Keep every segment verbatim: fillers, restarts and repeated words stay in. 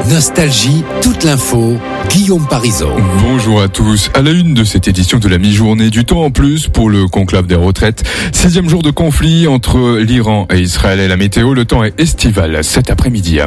Nostalgie, toute l'info, Guillaume Parisot. Bonjour à tous. À la une de cette édition de la mi-journée, du temps en plus pour le conclave des retraites. Sixième jour de conflit entre l'Iran et Israël et la météo. Le temps est estival cet après-midi.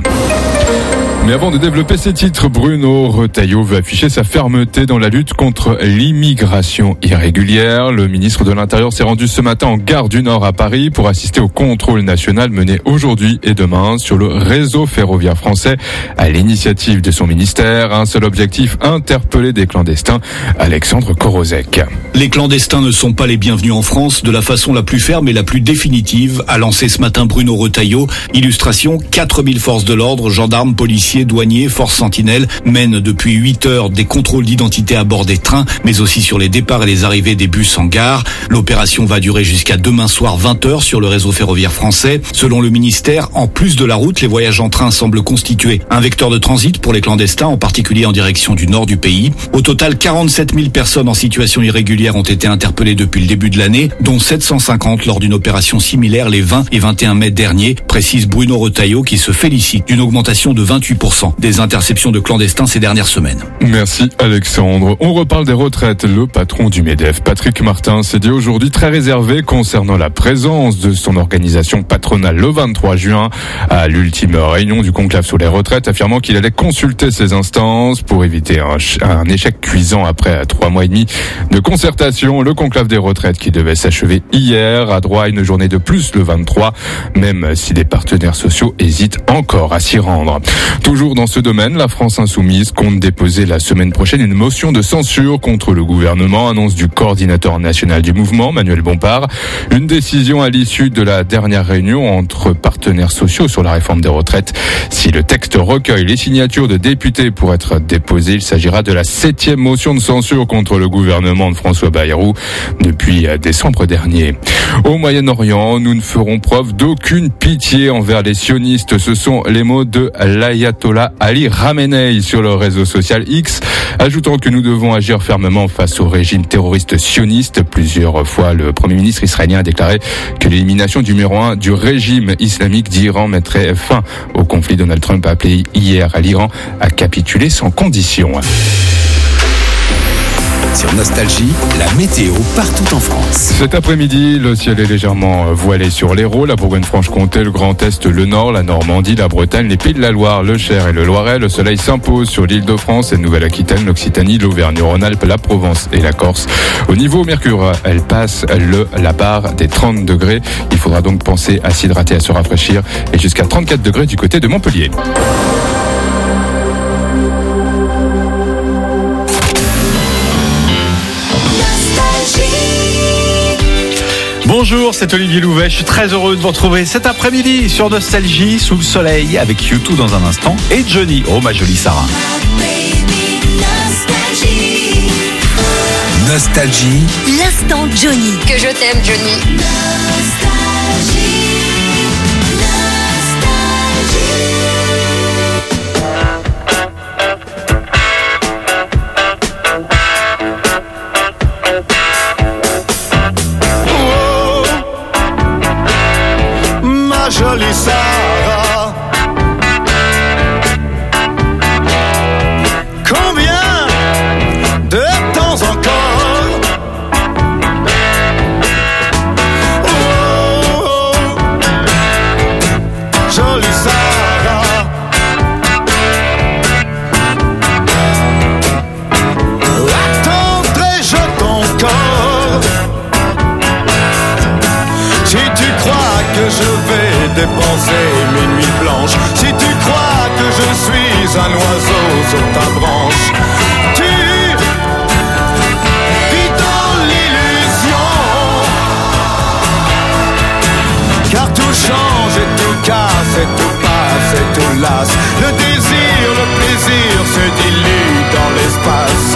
Mais avant de développer ces titres, Bruno Retailleau veut afficher sa fermeté dans la lutte contre l'immigration irrégulière. Le ministre de l'Intérieur s'est rendu ce matin en gare du Nord à Paris pour assister au contrôle national mené aujourd'hui et demain sur le réseau ferroviaire français à l'initiative de son ministère. Un seul objectif, interpeller des clandestins. Alexandre Korozek. Les clandestins ne sont pas les bienvenus en France de la façon la plus ferme et la plus définitive, a lancé ce matin Bruno Retailleau. Illustration, quatre mille forces de l'ordre, gendarmes, policiers, douaniers, forces sentinelles mènent depuis huit heures des contrôles d'identité à bord des trains, mais aussi sur les départs et les arrivées des bus en gare. L'opération va durer jusqu'à demain soir vingt heures sur le réseau ferroviaire français. Selon le ministère, en plus de la route, les voyages en train semblent constituer un vecteur de transit pour les clandestins, en particulier en direction du nord du pays. Au total, quarante-sept mille personnes en situation irrégulière ont été interpellées depuis le début de l'année, dont sept cent cinquante lors d'une opération similaire les vingt et vingt et un mai derniers, précise Bruno Retailleau, qui se félicite d'une augmentation de vingt-huit pour cent des interceptions de clandestins ces dernières semaines. Merci Alexandre. On reparle des retraites. Le patron du MEDEF, Patrick Martin, s'est dit aujourd'hui très réservé concernant la présence de son organisation patronale le vingt-trois juin à l'ultime réunion du conclave sur les retraites, affirmant qu'il allait consulter ces instances pour éviter un, un échec cuisant après trois mois et demi de concertation. Le conclave des retraites qui devait s'achever hier a droit à une journée de plus le vingt-trois, même si les partenaires sociaux hésitent encore à s'y rendre. Toujours dans ce domaine, la France Insoumise compte déposer la semaine prochaine une motion de censure contre le gouvernement, annonce du coordinateur national du mouvement, Manuel Bompard. Une décision à l'issue de la dernière réunion entre partenaires sociaux sur la réforme des retraites. Si le texte recueille les signatures de députés pour être déposé, il s'agira de la septième motion de censure contre le gouvernement de François Bayrou depuis décembre dernier. Au Moyen-Orient, nous ne ferons preuve d'aucune pitié envers les sionistes. Ce sont les mots de l'ayatollah Ali Khamenei sur le réseau social X, ajoutant que nous devons agir fermement face au régime terroriste sioniste. Plusieurs fois, le Premier ministre israélien a déclaré que l'élimination du numéro un du régime islamique d'Iran mettrait fin au conflit. Donald Trump a appelé hier à l'Iran à capituler sans condition. Sur Nostalgie, la météo partout en France. Cet après-midi, le ciel est légèrement voilé sur l'Hérault, la Bourgogne-Franche-Comté, le Grand Est, le Nord, la Normandie, la Bretagne, les Pays de la Loire, le Cher et le Loiret. Le soleil s'impose sur l'Île-de-France et Nouvelle-Aquitaine, l'Occitanie, l'Auvergne-Rhône-Alpes, la Provence et la Corse. Au niveau mercure, elle passe le, la barre des trente degrés. Il faudra donc penser à s'hydrater, à se rafraîchir, et jusqu'à trente-quatre degrés du côté de Montpellier. Bonjour, c'est Olivier Louvet, je suis très heureux de vous retrouver cet après-midi sur Nostalgie, sous le soleil, avec U deux dans un instant, et Johnny, oh ma jolie Sarah. Nostalgie, l'instant Johnny. Que je t'aime, Johnny. Nostalgie. Jolie Sarah, combien de temps encore? Oh, oh, jolie Sarah, attendrai-je ton corps? Si tu crois que je vais dépenser mes nuits blanches, si tu crois que je suis un oiseau sur ta branche, tu vis dans l'illusion, car tout change et tout casse et tout passe et tout lasse. Le désir, le plaisir se dilue dans l'espace.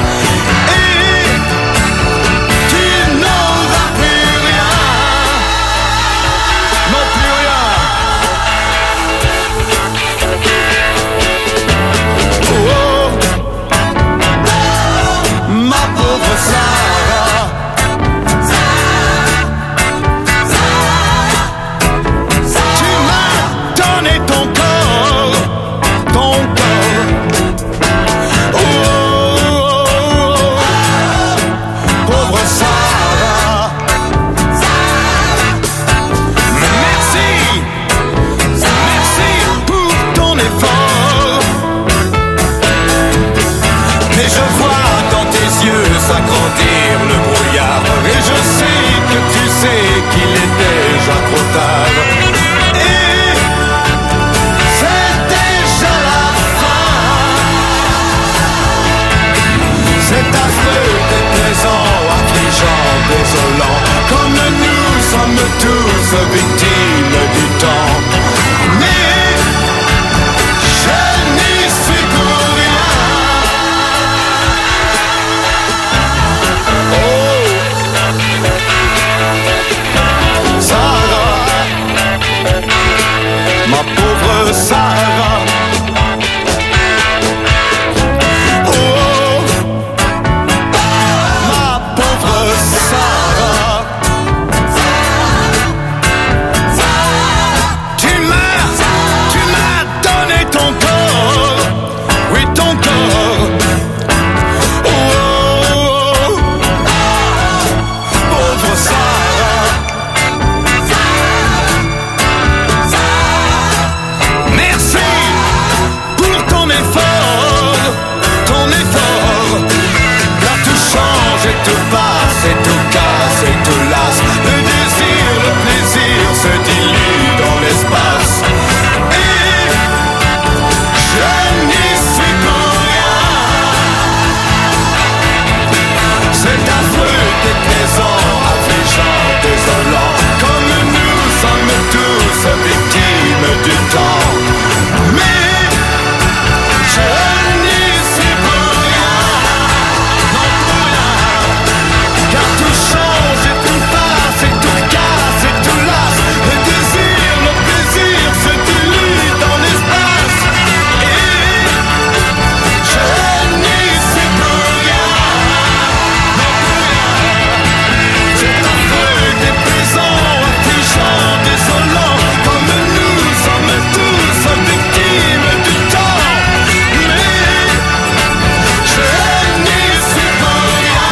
temps. Mais je n'y suis plus rien, non plus rien. Car tout change et tout passe et tout casse et tout lasse. Le désir, le plaisir se dilue dans l'espace. Et je n'y suis plus rien, non plus rien. C'est affreux, déplaisant, affligeant, désolant. Comme nous sommes tous victimes du temps. Mais je n'y suis plus rien,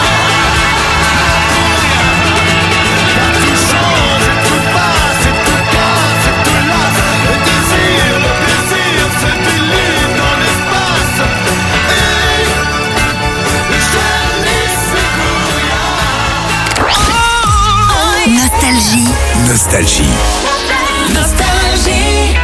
car tout change et tout passe et tout casse et tout lasse. Le désir, le plaisir se dilue dans l'espace. Et je n'y suis plus rien. Nostalgie. Nostalgie. Nostalgie.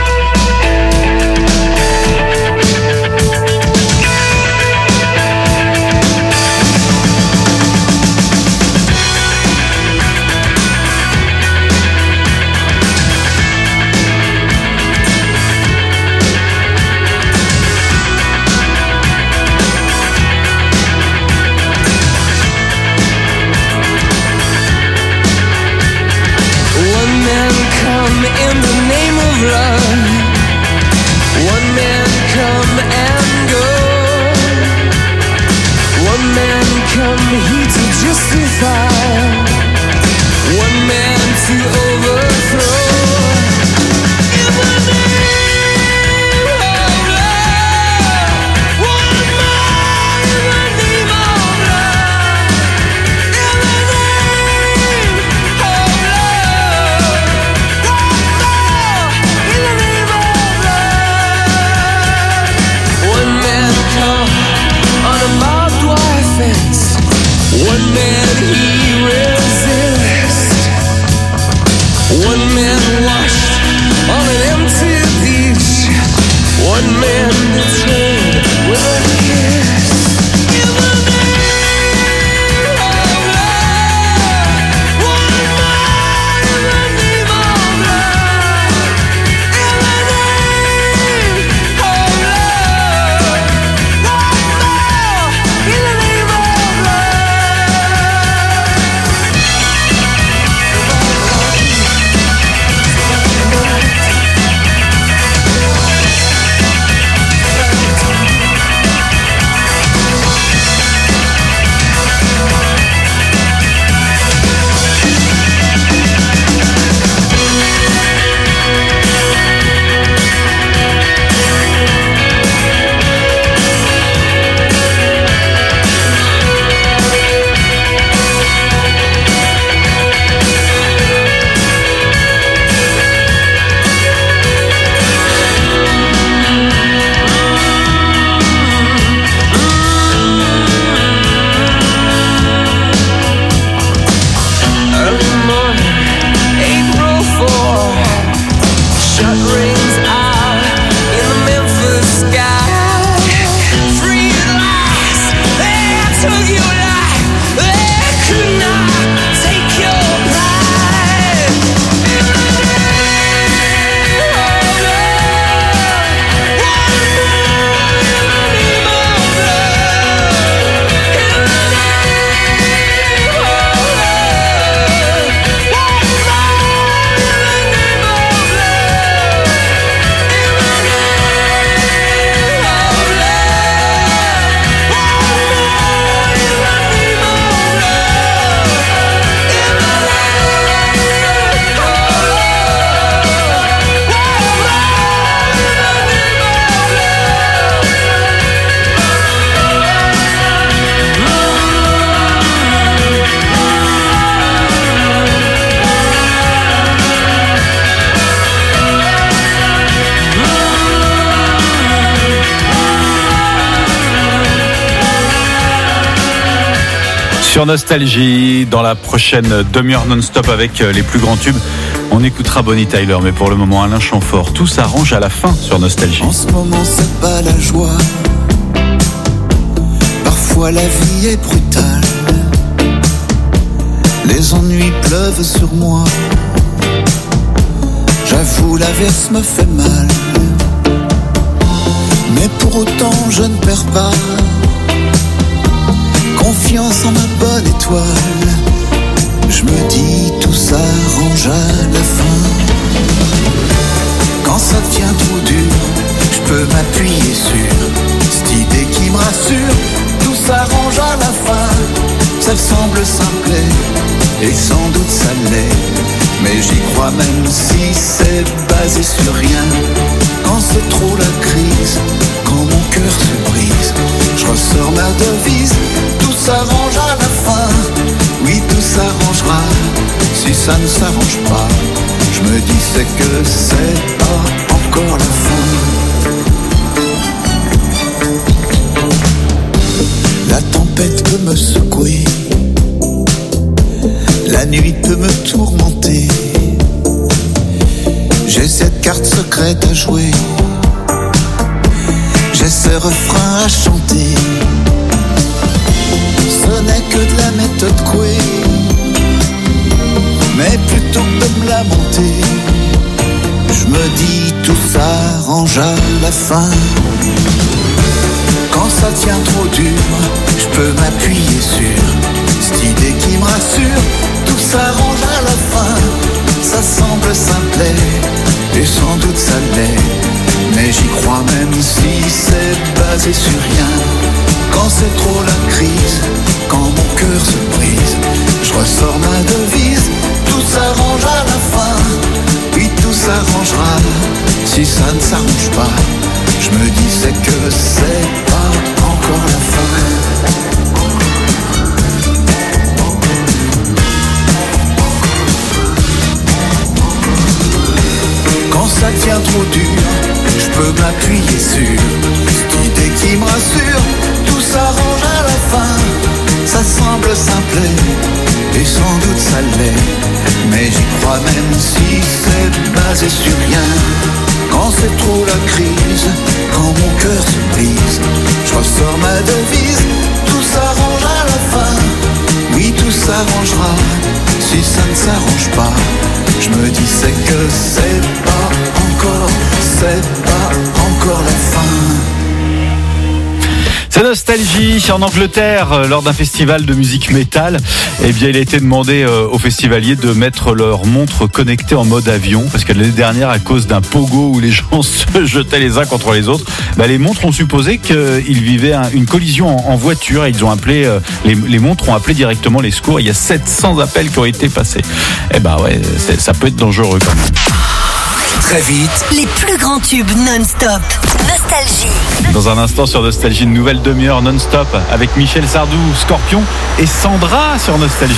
One man come in the name of love. One man come and go. One man come here to justify. One man to overthrow. In the name of love. One man in the name of love. In the name of love. One man come on a barbed wire fence. One man he resists. One man washed on an empty beach. One man betrayed with a kiss. In the name of love. One man in the name of love. In the name of love. One more in the name of love. Early morning, April fourth. Shut rains out in the Memphis sky. Free at last, they took your life. They could not take your pride. In the name of love. One more in the name of love. In the name of love. One more in the name of love. In the name of love. One more in the name of love. In the name of love. Sur Nostalgie, dans la prochaine demi-heure non-stop avec les plus grands tubes, on écoutera Bonnie Tyler, mais pour le moment Alain Chamfort. Tout s'arrange à la fin sur Nostalgie. En ce moment c'est pas la joie. Parfois la vie est brutale. Les ennuis pleuvent sur moi. J'avoue, l'averse me fait mal. Mais pour autant, je ne perds pas confiance en ma bonne étoile. Je me dis, tout s'arrange à la fin. Quand ça devient trop dur, je peux m'appuyer sur cette idée qui me rassure. Tout s'arrange à la fin. Ça semble simple et sans doute ça l'est, mais j'y crois même si c'est basé sur rien. Quand c'est trop la crise, quand mon cœur se brise, je ressors ma devise. Tout s'arrange à la fin. Oui, tout s'arrangera. Si ça ne s'arrange pas, je me dis c'est que c'est pas encore la fin. La tempête peut me secouer, la nuit peut me tourmenter. J'ai cette carte secrète à jouer, j'ai ce refrain à chanter. Ce n'est que de la méthode Coué, mais plutôt que de me lamenter, je me dis tout s'arrange à la fin. Quand ça tient trop dur, je peux m'appuyer sur cette idée qui me rassure. Tout s'arrange à la fin. Ça semble simple et sans doute ça l'est, mais j'y crois même si c'est basé sur rien. Quand c'est trop la crise, quand mon cœur se brise, je ressors ma devise. Tout s'arrange à la fin. Oui, tout s'arrangera. Si ça ne s'arrange pas, je me dis c'est que c'est pas encore la fin. Quand ça tient trop dur, je peux m'appuyer sur cette idée qui me rassure. Tout s'arrange à la fin. Ça semble simple et sans doute ça l'est, mais j'y crois même si c'est basé sur rien. Quand c'est trop la crise, quand mon cœur se brise, je ressors ma devise. Tout s'arrange à la fin. Oui, tout s'arrangera. Si ça ne s'arrange pas, je me dis c'est que c'est pas encore, c'est pas encore la fin. C'est Nostalgie en Angleterre, lors d'un festival de musique métal. Eh bien, il a été demandé aux festivaliers de mettre leur montre connectée en mode avion, parce que l'année dernière, à cause d'un pogo où les gens se jetaient les uns contre les autres, bah, les montres ont supposé qu'ils vivaient un, une collision en, en voiture, et ils ont appelé, euh, les, les montres ont appelé directement les secours. Il y a sept cents appels qui ont été passés. Eh ben ouais, c'est, ça peut être dangereux quand même. Très vite, les plus grands tubes non-stop. Nostalgie. Dans un instant sur Nostalgie, une nouvelle demi-heure non-stop avec Michel Sardou, Scorpion et Sandra sur Nostalgie.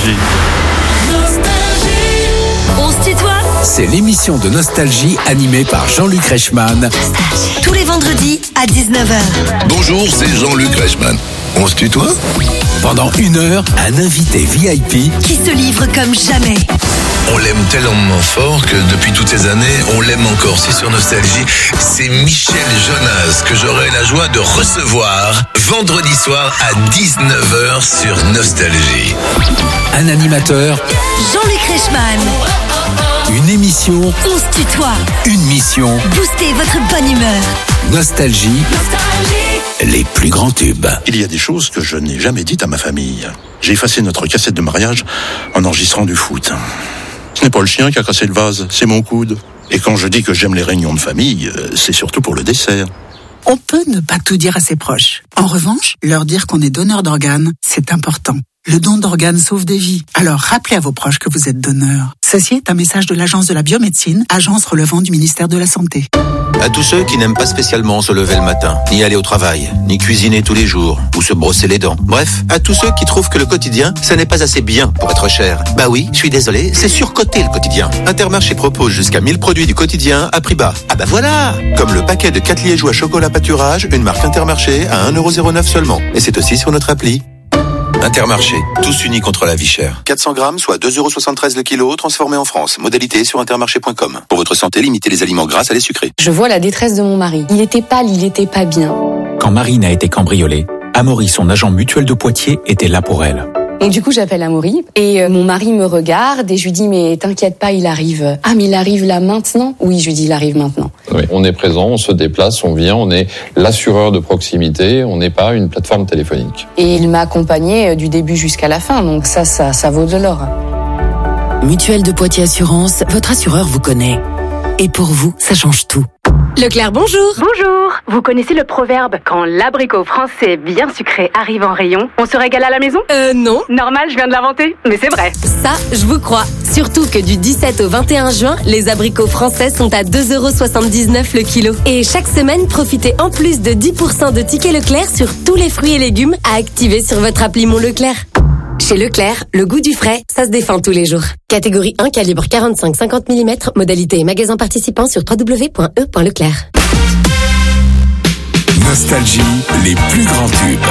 Nostalgie. On se tutoie. C'est l'émission de Nostalgie animée par Jean-Luc Reichmann. Tous les vendredis à dix-neuf heures. Bonjour, c'est Jean-Luc Reichmann. On se tutoie ? Pendant une heure, un invité V I P qui se livre comme jamais. On l'aime tellement fort que depuis toutes ces années, on l'aime encore. C'est sur Nostalgie. C'est Michel Jonas que j'aurai la joie de recevoir vendredi soir à dix-neuf heures sur Nostalgie. Un animateur, Jean-Luc Reichmann. Une émission, on se tutoie. Une mission, booster votre bonne humeur. Nostalgie. Nostalgie. Les plus grands tubes. Il y a des choses que je n'ai jamais dites à ma famille. J'ai effacé notre cassette de mariage en enregistrant du foot. Ce n'est pas le chien qui a cassé le vase, c'est mon coude. Et quand je dis que j'aime les réunions de famille, c'est surtout pour le dessert. On peut ne pas tout dire à ses proches. En revanche, leur dire qu'on est donneur d'organes, c'est important. Le don d'organes sauve des vies. Alors rappelez à vos proches que vous êtes donneur. Ceci est un message de l'Agence de la biomédecine, agence relevant du ministère de la Santé. À tous ceux qui n'aiment pas spécialement se lever le matin, ni aller au travail, ni cuisiner tous les jours, ou se brosser les dents. Bref, à tous ceux qui trouvent que le quotidien, ça n'est pas assez bien pour être cher. Bah oui, je suis désolé, c'est surcoté le quotidien. Intermarché propose jusqu'à mille produits du quotidien à prix bas. Ah bah voilà! Comme le paquet de quatre liégeois chocolat pâturage, une marque Intermarché à un euro zéro neuf seulement. Et c'est aussi sur notre appli. Intermarché, tous unis contre la vie chère. quatre cents grammes, soit deux euros soixante-treize le kilo, transformé en France. Modalité sur intermarché point com. Pour votre santé, limitez les aliments gras à les sucrés. Je vois la détresse de mon mari. Il était pâle, il était pas bien. Quand Marine a été cambriolée, Amaury, son agent mutuel de Poitiers, était là pour elle. Donc du coup, j'appelle Amaury et euh, mon mari me regarde et je lui dis mais t'inquiète pas, il arrive. Ah mais il arrive là maintenant ? Oui, je lui dis il arrive maintenant. Oui, on est présent, on se déplace, on vient, on est l'assureur de proximité, on n'est pas une plateforme téléphonique. Et il m'a accompagné du début jusqu'à la fin, donc ça, ça, ça vaut de l'or. Mutuelle de Poitiers Assurance, votre assureur vous connaît. Et pour vous, ça change tout. Leclerc, bonjour. Bonjour. Vous connaissez le proverbe « Quand l'abricot français bien sucré arrive en rayon, on se régale à la maison » ? Euh, non. Normal, je viens de l'inventer, mais c'est vrai. Ça, je vous crois. Surtout que du dix-sept au vingt et un juin, les abricots français sont à deux euros soixante-dix-neuf le kilo. Et chaque semaine, profitez en plus de dix pour cent de tickets Leclerc sur tous les fruits et légumes à activer sur votre appli Mon Leclerc. Chez Leclerc, le goût du frais, ça se défend tous les jours. Catégorie un, calibre quarante-cinq à cinquante millimètres, modalité et magasin participant sur w w w point e point leclerc. Nostalgie, les plus grands tubes.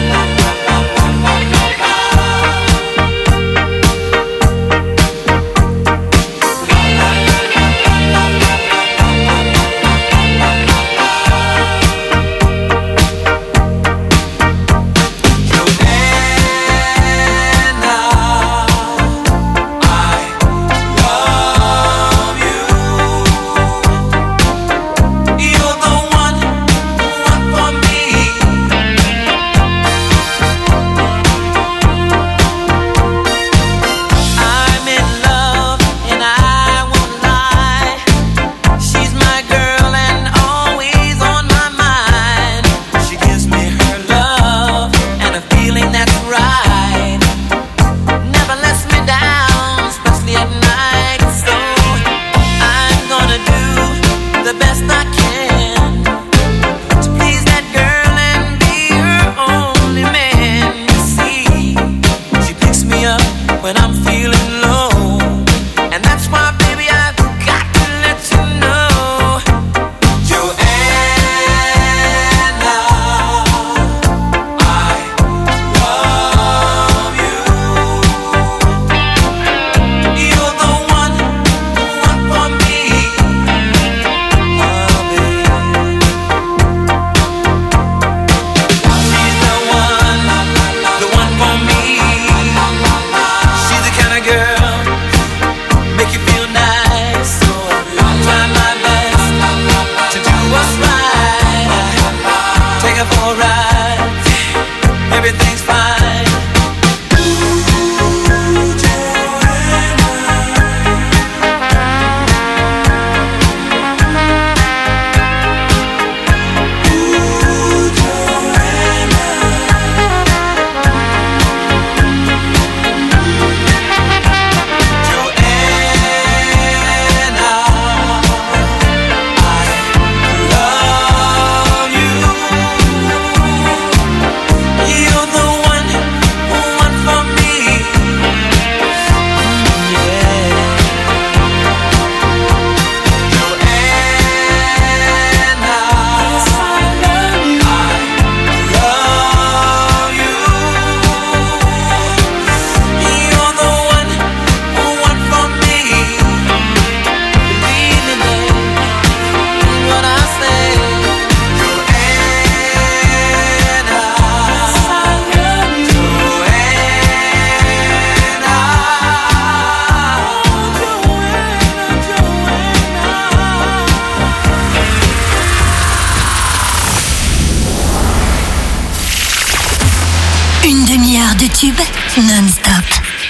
Une demi-heure de tube non-stop.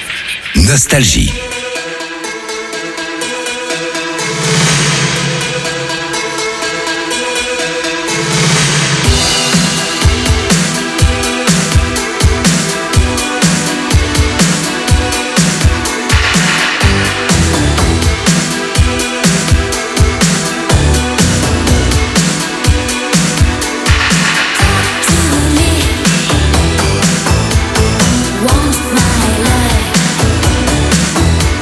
Nostalgie. Want my life.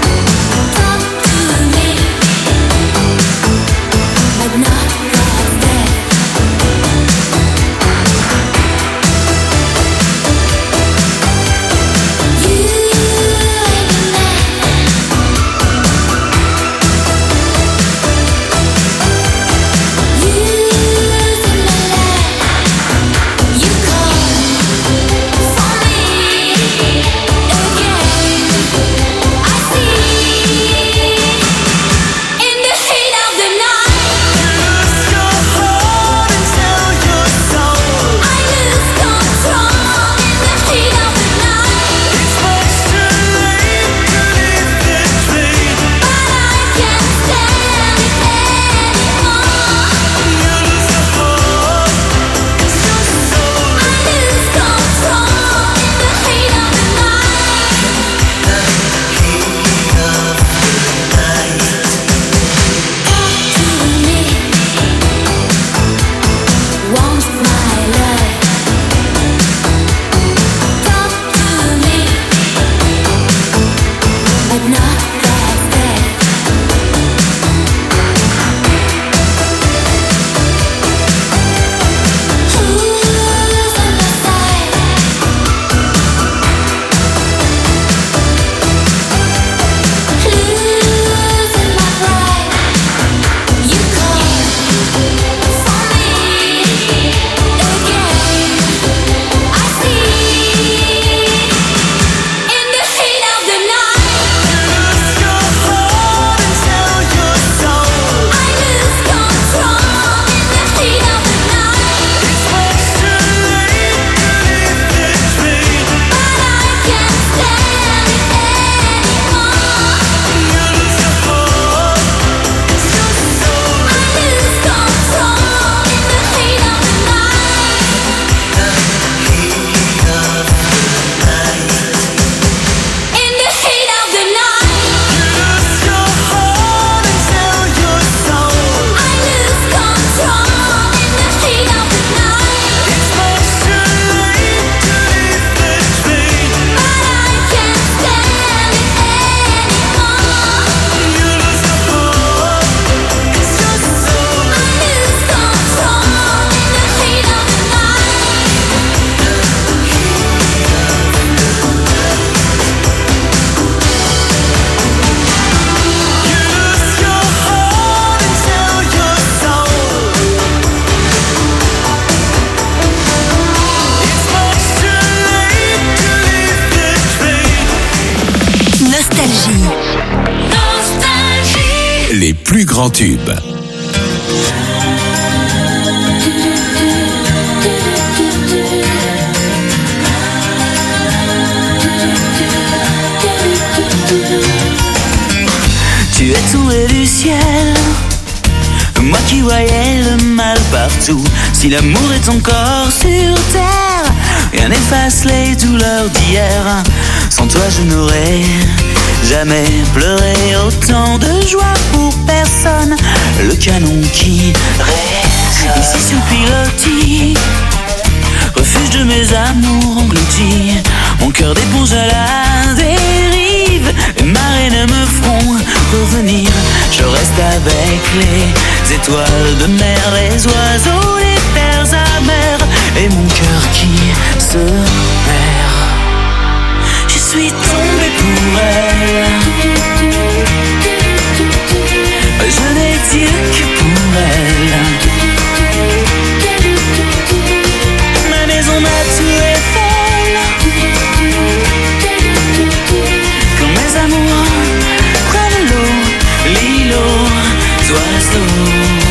grands tubes. Tu es tombé du ciel, moi qui voyais le mal partout. Si l'amour est encore sur terre, rien n'efface les douleurs d'hier. Sans toi je n'aurais jamais pleuré autant de joie pour personne. Le canon qui résonne ici sous pilotis, refuge de mes amours engloutis. Mon cœur d'éponge à la dérive, les marées ne me feront revenir. Je reste avec les étoiles de mer, les oiseaux, les terres amères, et mon cœur qui se perd. Je suis tombé pour elle, je n'ai Dieu que pour elle. Ma maison, ma tour Eiffel, quand mes amours prennent l'eau, l'îlot, oiseaux.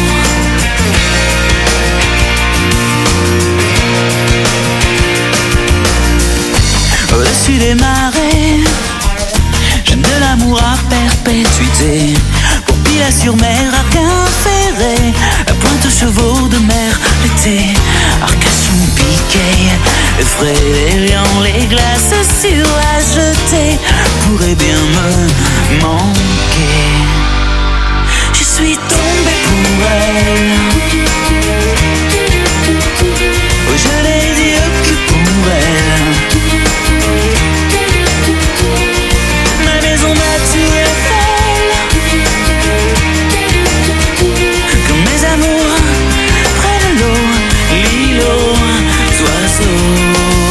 Au-dessus des marées, j'aime de l'amour à perpétuité. Pour Pilat-sur-Mer, Arquin-Ferré, à pointe aux chevaux de mer, l'été, Arcachon, Piquet, effrayant les glaces sur à jeter, pourrait bien me manquer. Je suis tombé pour elle, oh, je n'ai Dieu que pour elle. Ma maison, ma tour Eiffel, quand mes amours prennent l'eau, l'îlot, oiseaux.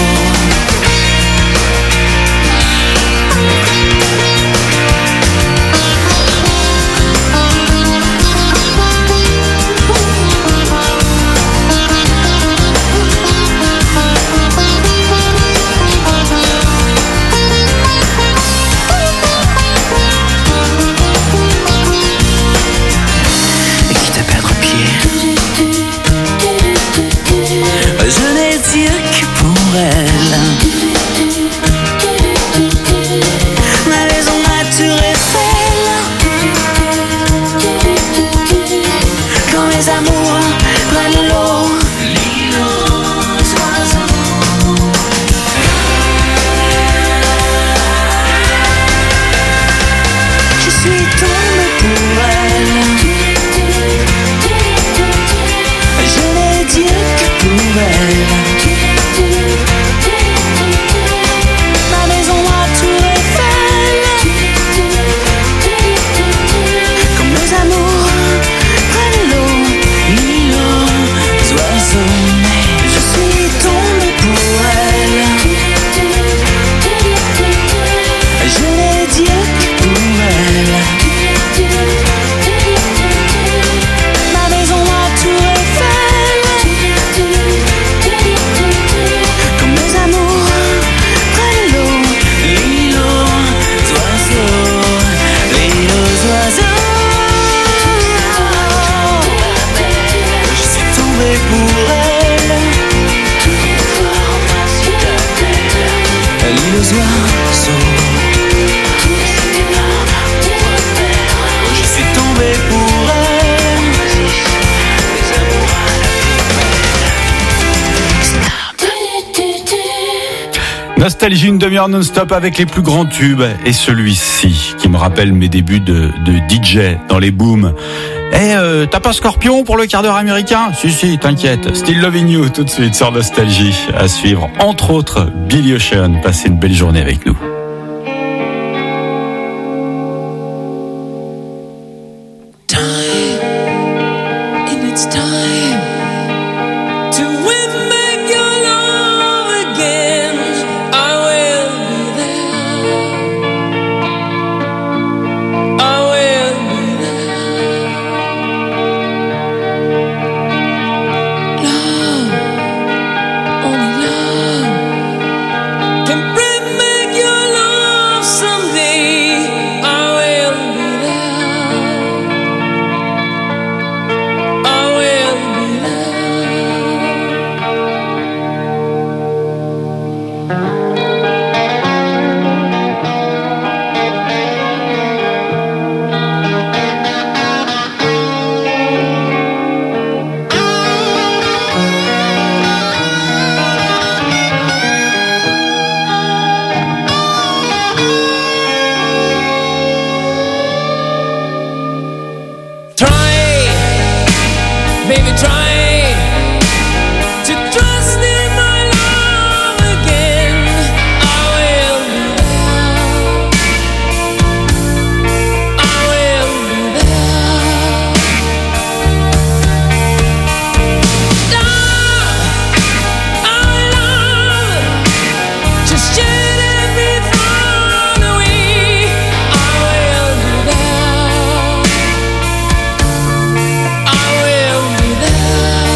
Nostalgie, une demi-heure non-stop avec les plus grands tubes. Et celui-ci, qui me rappelle mes débuts de, de D J dans les booms. Eh, euh, t'as pas Scorpion pour le quart d'heure américain? Si, si, t'inquiète. Still Loving You, tout de suite sur Nostalgie. À suivre, entre autres, Billy Ocean. Passez une belle journée avec nous. you try to trust in my love again, I will be there. I will be there. Love, our love, just should have been thrown away. I will be there. I will be there.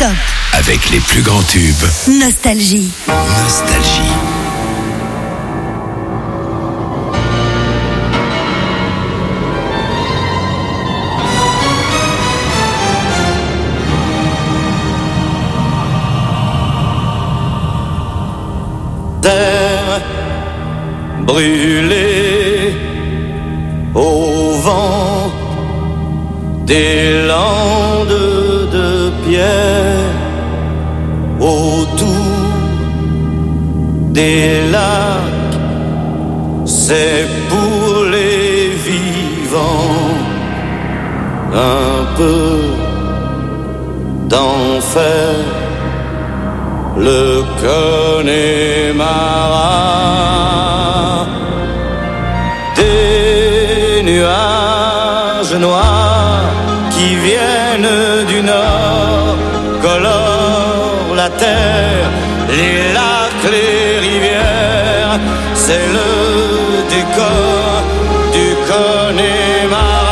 non-stop. Avec les plus grands tubes. Nostalgie. Nostalgie. Terre brûlée au vent des landes de pierre, autour des lacs, c'est pour les vivants un peu d'enfer. Le Connemara, des nuages noirs qui viennent du nord colorent la terre, les lacs, les rivières, c'est le décor du Connemara.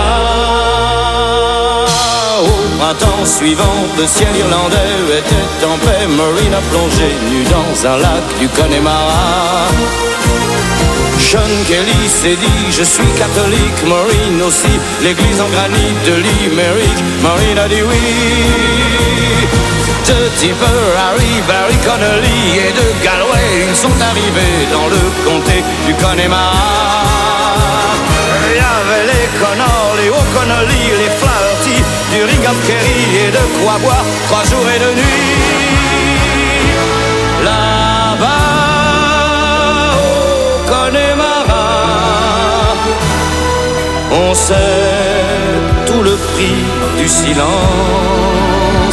Au printemps suivant, le ciel irlandais était en paix. Maureen a plongé nue dans un lac du Connemara. Sean Kelly s'est dit, je suis catholique. Maureen aussi, l'église en granit de Limerick. Maureen a dit oui. De Tipper, Harry, Barry Connolly et de Galway, ils sont arrivés dans le comté du Connemara. Il y avait les Connors, les O'Connolly, les Flaherty, du Ring of Kerry et de quoi boire trois jours et deux nuits. Là-bas au Connemara, on sait tout le prix du silence.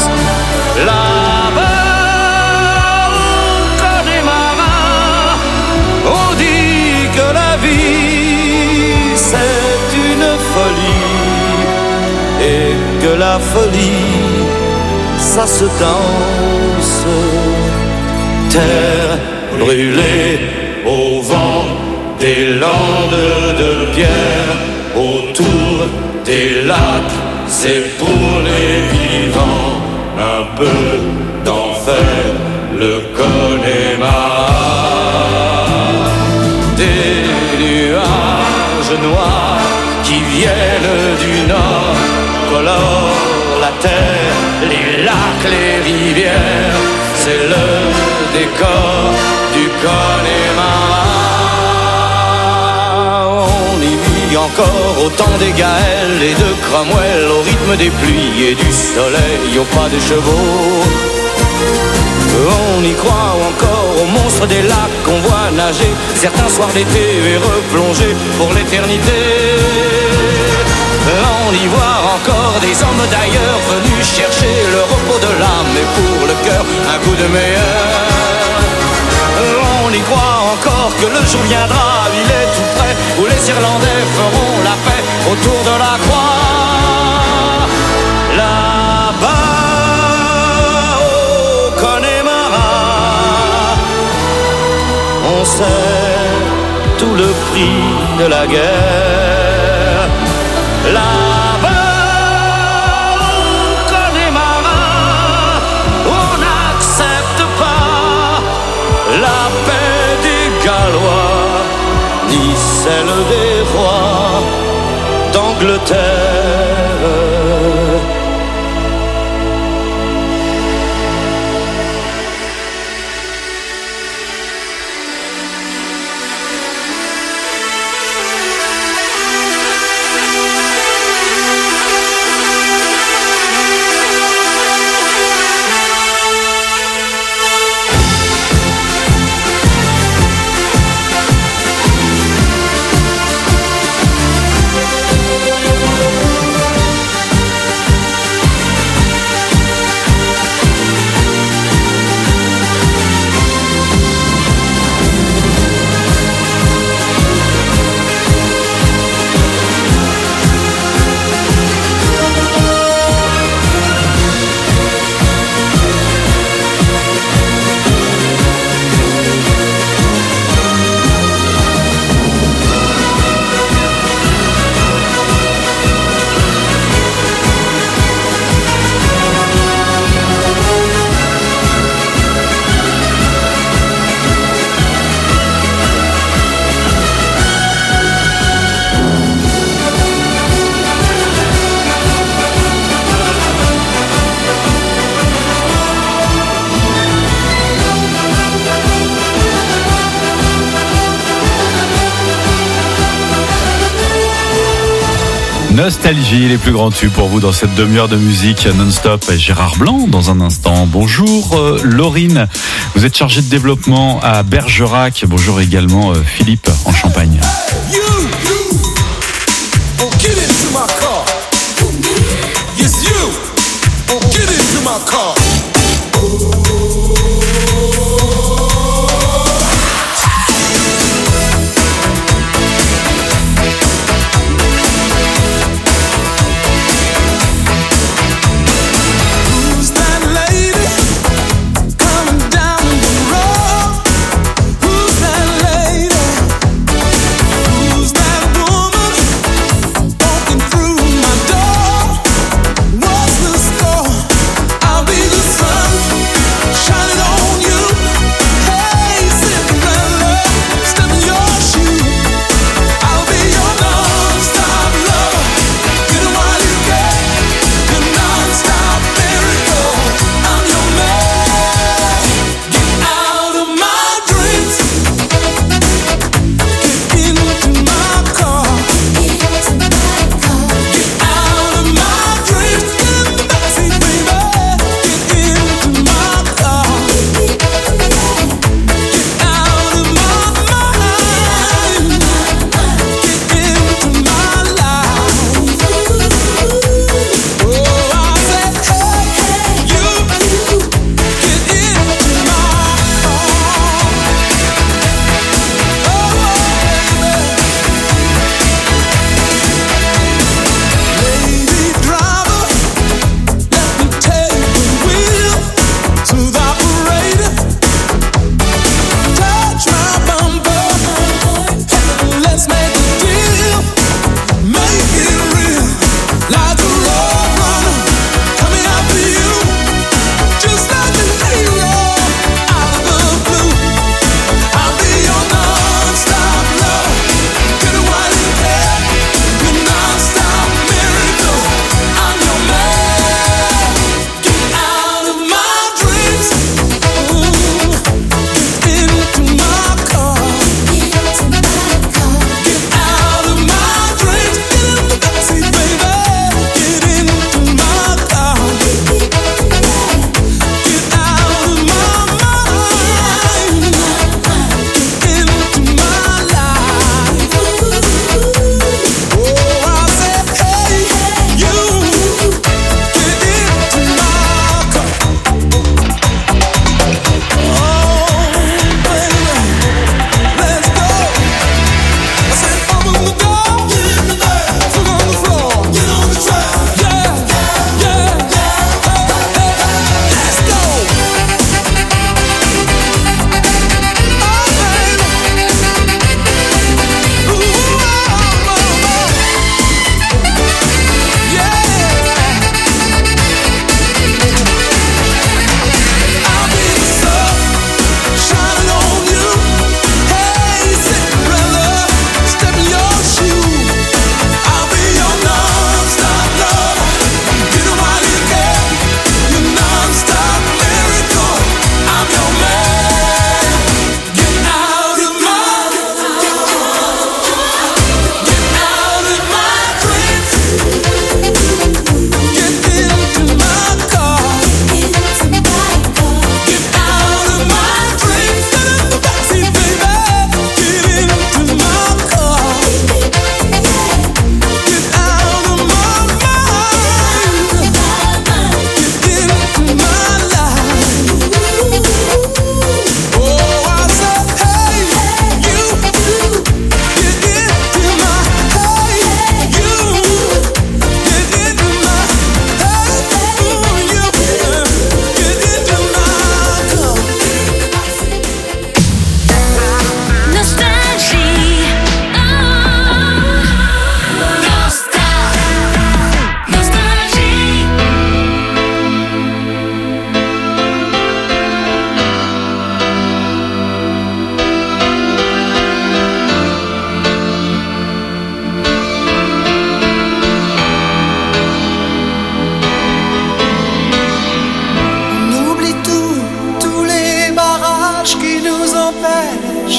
Là-bas au Connemara, on dit que la vie c'est une folie et que la folie ça se danse. Terre brûlée au vent des landes de pierre, autour des lacs, c'est pour les vivants un peu d'enfer, le Connemara. Des nuages noirs qui viennent du nord colorent la terre, les lacs, les rivières, c'est le décor du Connemara. On y vit encore au temps des Gaëls et de Cromwell, au rythme des pluies et du soleil, au pas des chevaux. On y croit encore aux monstres des lacs qu'on voit nager certains soirs d'été et replonger pour l'éternité. On y voit encore des hommes d'ailleurs venus chercher le repos de l'âme et pour le cœur un goût de meilleur. On y croit encore que le jour viendra, il est tout près, où les Irlandais feront la paix autour de la croix. Là-bas au Connemara, on sait tout le prix de la guerre. Là-bas au Connemara, on n'accepte pas la paix des Gallois, ni celle des rois d'Angleterre. Nostalgie, les plus grands tubes pour vous dans cette demi-heure de musique non-stop. Gérard Blanc dans un instant. Bonjour euh, Laurine, vous êtes chargée de développement à Bergerac. Bonjour également euh, Philippe en Champagne. You, you, oh, get into my car. Yes, you, oh, get into my car.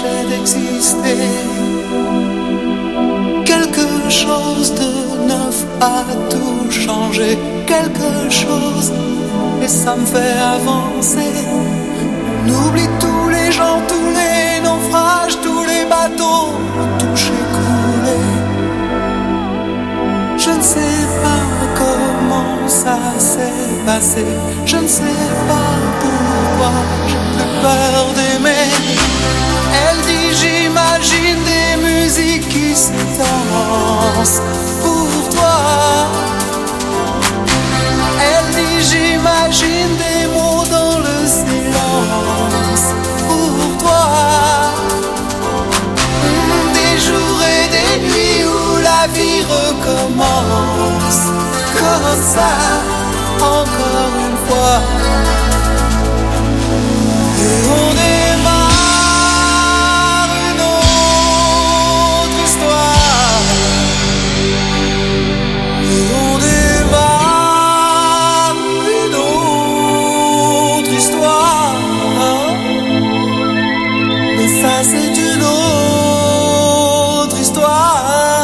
d'exister. Quelque chose de neuf a tout changé, quelque chose, et ça me fait avancer. On oublie tous les gens, tous les naufrages, tous les bateaux touchés, coulés. Je ne sais pas comment ça s'est passé, je ne sais pas pourquoi j'ai plus peur d'aimer. Elle dit j'imagine des musiques qui se dansent pour toi. Elle dit j'imagine des mots dans le silence pour toi. Des jours et des nuits où la vie recommence comme ça, encore une fois. Et on démarre une autre histoire. Et on démarre une autre histoire. Mais ça c'est une autre histoire.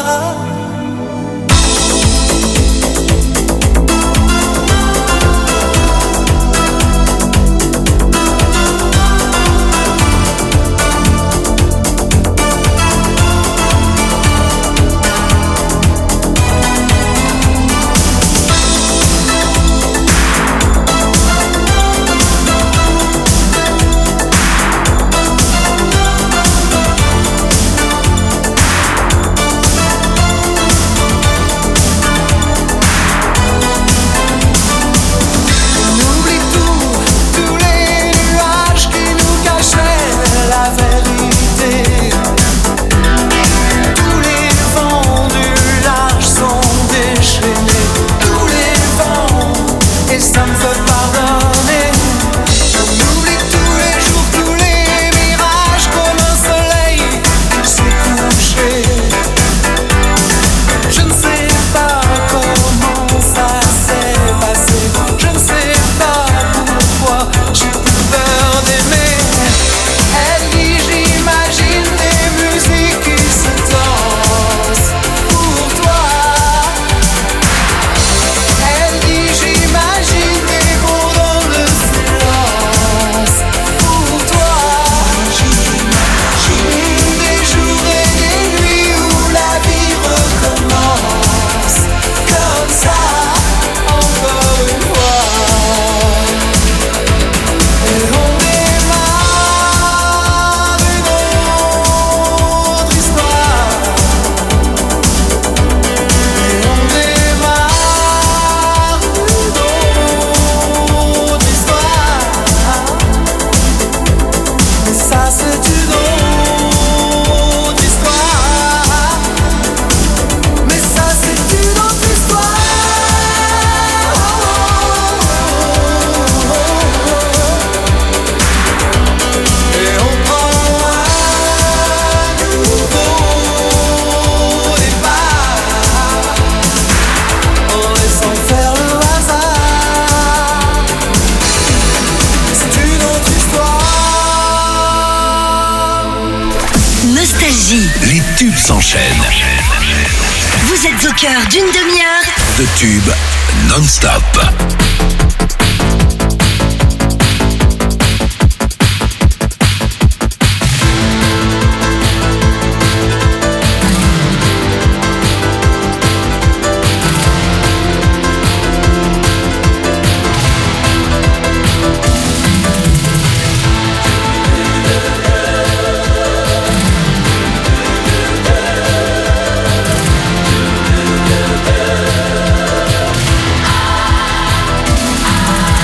Les tubes s'enchaînent. Vous êtes au cœur d'une demi-heure de tubes non-stop. Ah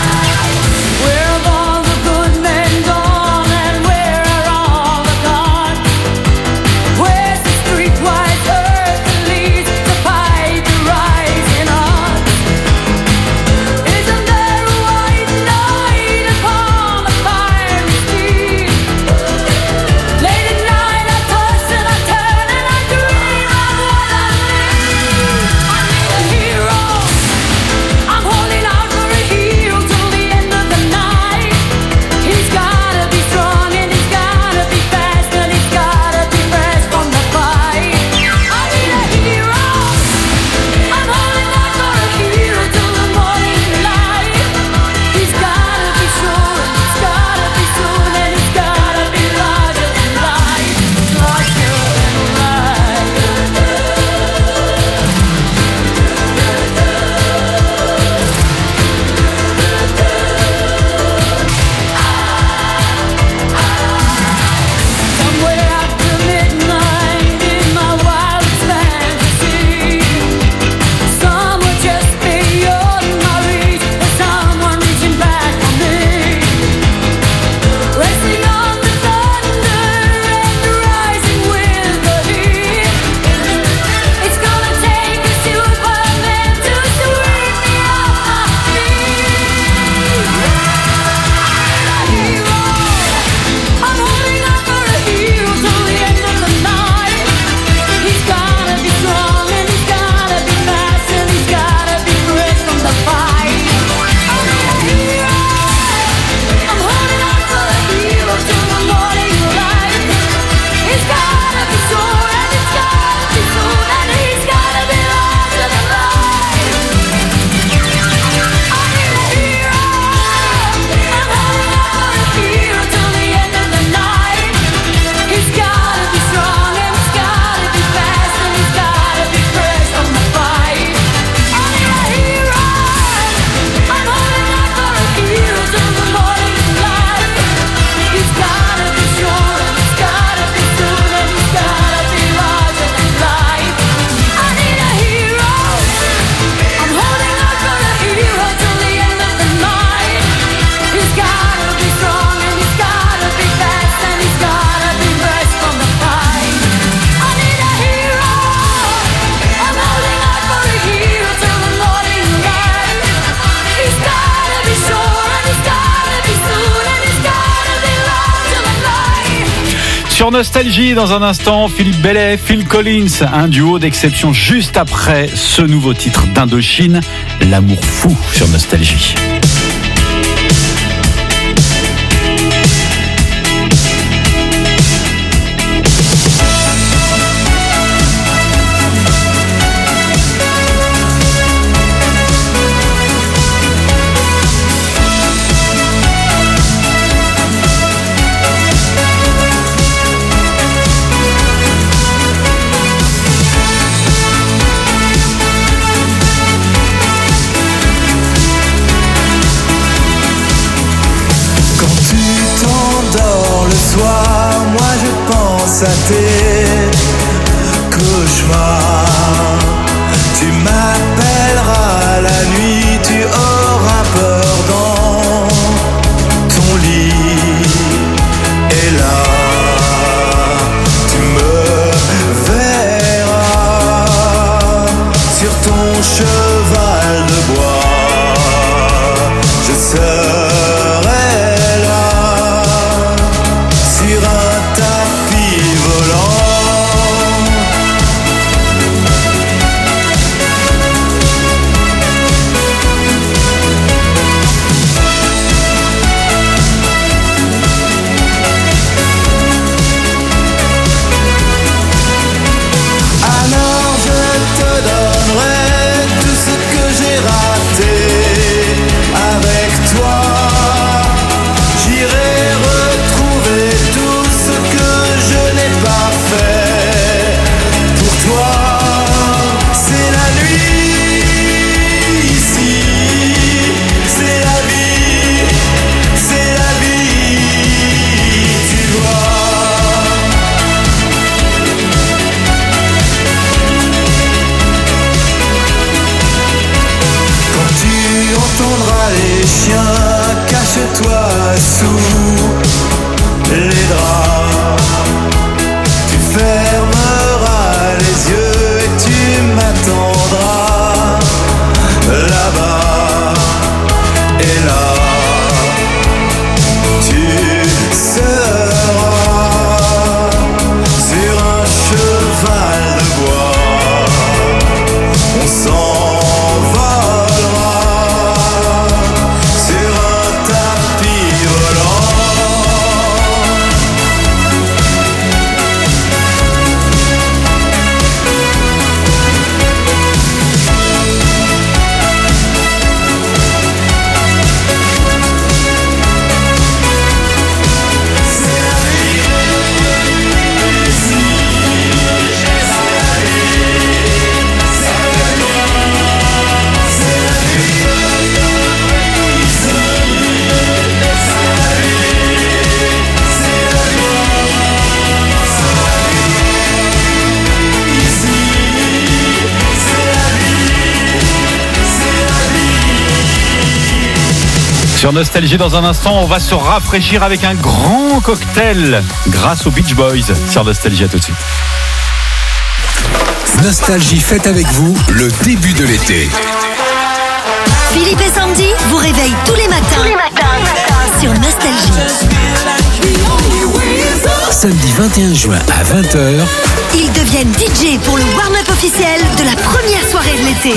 Sur Nostalgie, dans un instant, Philippe Bellet, Phil Collins, un duo d'exception juste après ce nouveau titre d'Indochine, L'amour fou sur Nostalgie. Moi je pense à tes cauchemars. Tu m'appelleras la nuit, tu auras peur dans ton lit. Et là, tu me verras sur ton cheval de bois. Je serai cache-toi sous les draps. Tu fermeras les yeux et tu m'attendras là-bas. Et là, tu seras sur un cheval de bois. On s'envolera sur un tapis volant. Sur Nostalgie, dans un instant, on va se rafraîchir avec un grand cocktail grâce aux Beach Boys. Sur Nostalgie, à tout de suite. Nostalgie fête avec vous le début de l'été. Philippe et Sandy vous réveillent tous les matins, tous les matins. Sur Nostalgie. Samedi vingt et un juin à vingt heures, Ils deviennent D J pour le warm-up officiel de la première soirée de l'été.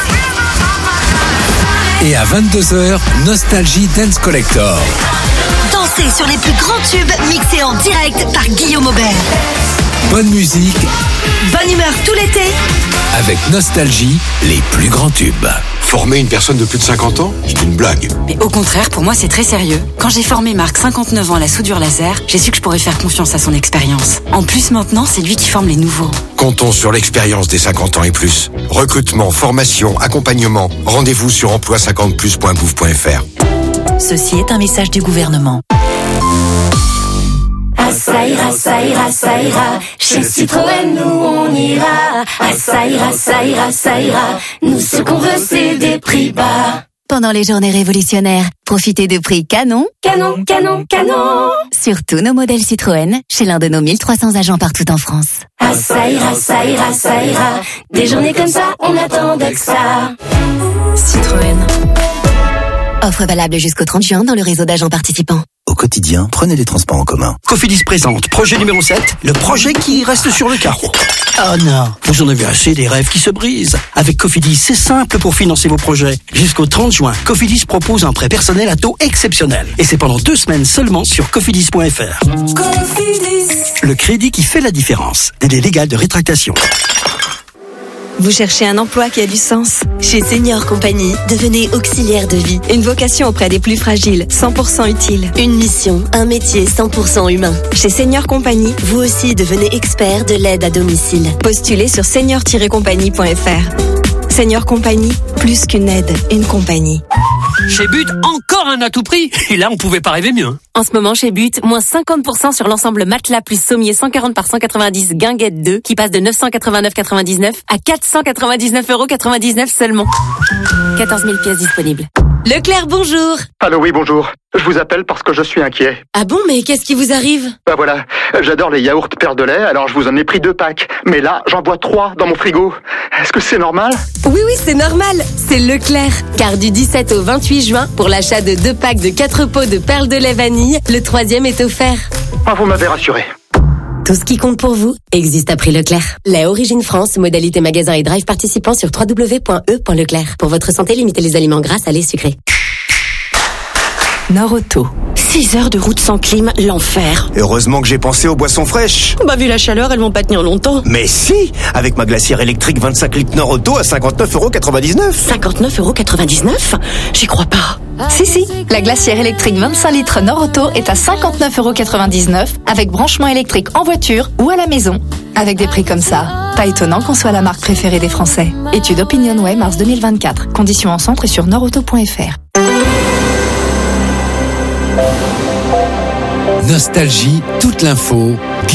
et à vingt-deux heures, Nostalgie Dance Collector. Dansez sur les plus grands tubes mixés en direct par Guillaume Aubert. Bonne musique, bonne humeur tout l'été. avec Nostalgie, les plus grands tubes. Former une personne de plus de cinquante ans, c'est une blague. Mais au contraire, pour moi, c'est très sérieux. Quand j'ai formé Marc, cinquante-neuf ans, à la soudure laser, j'ai su que je pourrais faire confiance à son expérience. En plus, maintenant, c'est lui qui forme les nouveaux. Comptons sur l'expérience des cinquante ans et plus. Recrutement, formation, accompagnement. Rendez-vous sur emploi cinquante plus point gouv point f r. Ceci est un message du gouvernement. Ah ça ira, ça ira, ça ira. Chez Citroën, nous on ira. Ah ça ira, ça ira, ça ira. Nous ce qu'on veut c'est des prix bas. Pendant les journées révolutionnaires, profitez de prix canon, Canon, canon, canon. sur tous nos modèles Citroën, chez l'un de nos mille trois cents agents partout en France. Ah ça ira, ça ira, ça ira. Des journées comme ça, on attendait que ça. Citroën. Offre valable jusqu'au trente juin dans le réseau d'agents participants. Au quotidien, prenez les transports en commun. Cofidis présente projet numéro sept, le projet qui reste sur le carreau. Oh non, vous en avez assez des rêves qui se brisent. Avec Cofidis, c'est simple pour financer vos projets. Jusqu'au trente juin, Cofidis propose un prêt personnel à taux exceptionnel. Et c'est pendant deux semaines seulement sur cofidis point f r. Cofidis. Le crédit qui fait la différence. Délai légal de rétractation. Vous cherchez un emploi qui a du sens? Chez Senior Compagnie, devenez auxiliaire de vie. Une vocation auprès des plus fragiles, cent pour cent utile. Une mission, un métier cent pour cent humain. Chez Senior Compagnie, vous aussi devenez expert de l'aide à domicile. Postulez sur senior tiret compagnie point f r. Senior Compagnie, plus qu'une aide, une compagnie. Chez But, encore un à tout prix. Et là, on pouvait pas rêver mieux. En ce moment, chez But, moins cinquante pour cent sur l'ensemble matelas plus sommier cent quarante par cent quatre-vingt-dix Guinguette deux, qui passe de neuf cent quatre-vingt-neuf virgule quatre-vingt-dix-neuf à quatre cent quatre-vingt-dix-neuf euros quatre-vingt-dix-neuf seulement. quatorze mille pièces disponibles. Leclerc, bonjour. Allô, oui, bonjour. Je vous appelle parce que je suis inquiet. Ah bon, mais qu'est-ce qui vous arrive? Bah voilà, j'adore les yaourts Perle de lait, alors je vous en ai pris deux packs. Mais là, j'en bois trois dans mon frigo. Est-ce que c'est normal? Oui, oui, c'est normal. C'est Leclerc. Car du dix-sept au vingt-huit juin, pour l'achat de deux packs de quatre pots de Perle de lait vanille, le troisième est offert. Ah, vous m'avez rassuré. Tout ce qui compte pour vous existe à prix Leclerc. Lait Origine France, modalité magasin et drive participant sur w w w point e point leclerc. Pour votre santé, limitez les aliments gras, salés, sucrés. Nord-Auto. six heures de route sans clim, l'enfer. Heureusement que j'ai pensé aux boissons fraîches. Bah vu la chaleur, elles vont pas tenir longtemps. Mais si, avec ma glacière électrique vingt-cinq litres Nord-Auto à cinquante-neuf euros quatre-vingt-dix-neuf. cinquante-neuf euros quatre-vingt-dix-neuf? J'y crois pas. Si, si, la glacière électrique vingt-cinq litres Nord-Auto est à cinquante-neuf euros quatre-vingt-dix-neuf avec branchement électrique en voiture ou à la maison. Avec des prix comme ça, pas étonnant qu'on soit la marque préférée des Français. Étude OpinionWay mars deux mille vingt-quatre. Conditions en centre et sur nordauto point f r. Nostalgie, toute l'info.